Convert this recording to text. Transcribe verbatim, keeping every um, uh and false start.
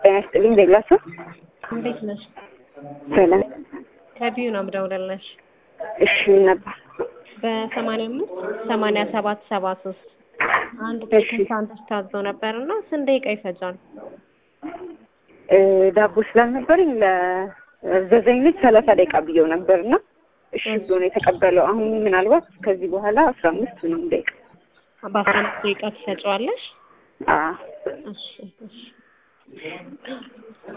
ጤና ይስጥልኝ ደግላሱ እንዴት ነሽ? ሰላም ከቢዩ ነው የምደውልልሽ። እሺ ነበር በ85 87 73 አንድ እሺ ሳንቲም ታዞ ነበርና ስንት ደቂቃ ይፈጃል? እ ዳቦ ስላልነበረኝ ለዘጠኝ ልጅ ሰላሳ ደቂቃ ብየው ነበርና እሺ ብሎ ነው የተቀበለው። አሁን ምናልባት ከዚህ በኋላ አስራ አምስት ነው ደቂቃ በአስራ አምስት ደቂቃ ትፈጫዋለሽ? አዎ እሺ እሺ